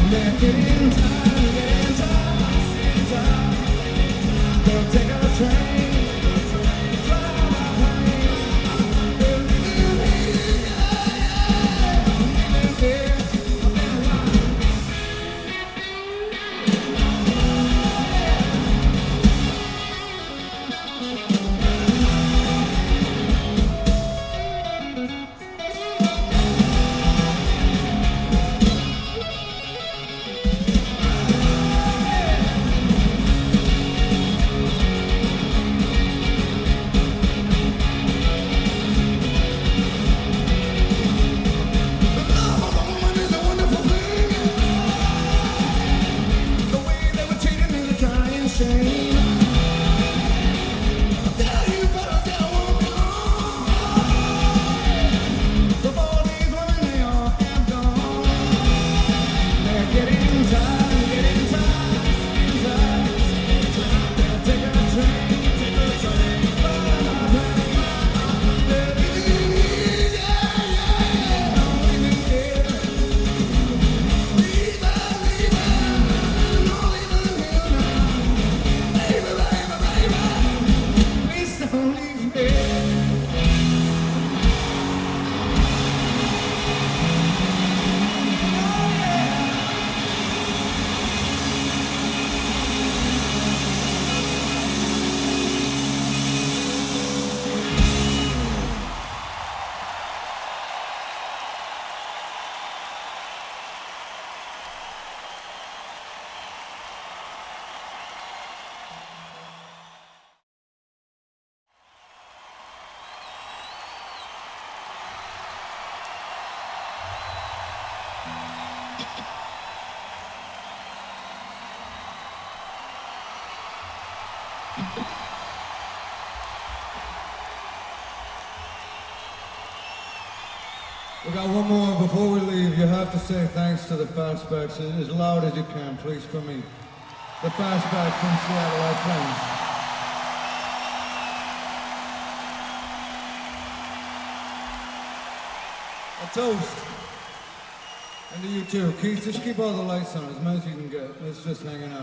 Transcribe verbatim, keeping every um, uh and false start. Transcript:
We got one more before we leave. You have to say thanks to the Fastbacks as loud as you can, please, for me. The Fastbacks from Seattle, our friends. A toast. And to you too. Keith, just keep all the lights on as much as you can get. It's just hanging out.